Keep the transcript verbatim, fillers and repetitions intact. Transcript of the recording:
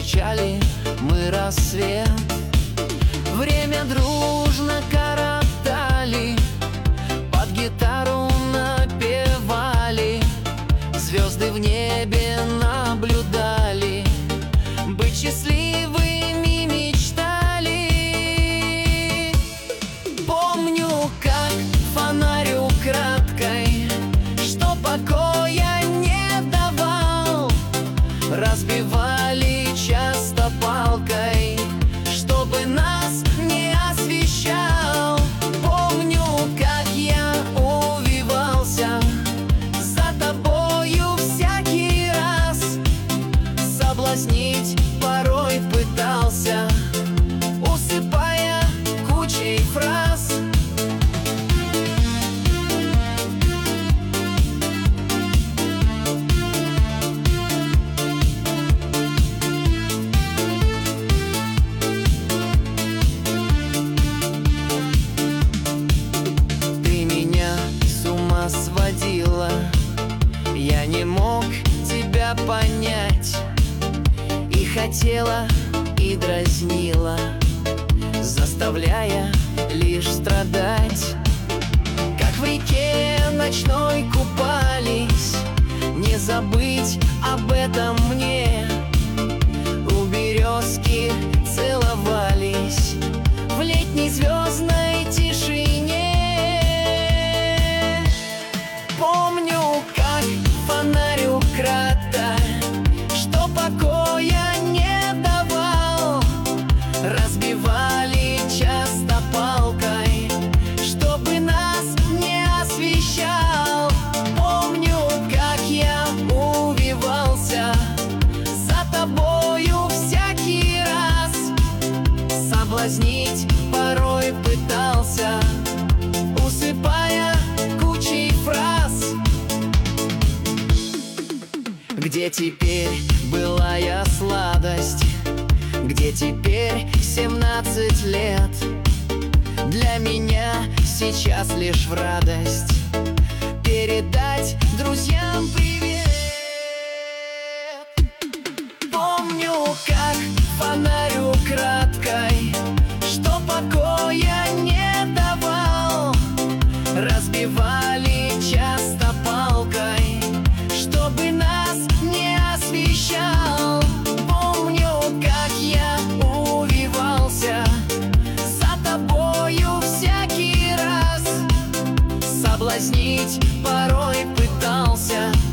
встречали мы рассвет. Время дружно коротали, под гитару напевали, звезды в небе наблюдали, быть счастливыми мечтали. Помню, как фонарь украдкой, что покоя не давал, разбивали часто палкой, чтобы нас не освещал. Помню, как я увивался за тобою всякий раз, соблазнить порой пытался, усыпая кучей фраз. Сводила, я не мог тебя понять, и хотела, и дразнила, заставляя лишь страдать. Как в реке ночной купались, не забыть об этом мне. У березки целовались в летней звездной тишине. Помню, как фонарь украдкой, что покоя не давал, разбивали часто палкой, чтобы нас не освещал. Помню, как я увивался за тобою всякий раз, соблазнить порой пытался, усыпая кучей фраз. Где теперь былая сладость? Где теперь семнадцать лет? Для меня сейчас лишь в радость передать друзьям привет. Помню, как фонарь украдкой, что покоя не давал, разбивали часто палкой, чтобы нас не освещал. Помню, как я увивался за тобою всякий раз, соблазнить порой пытался,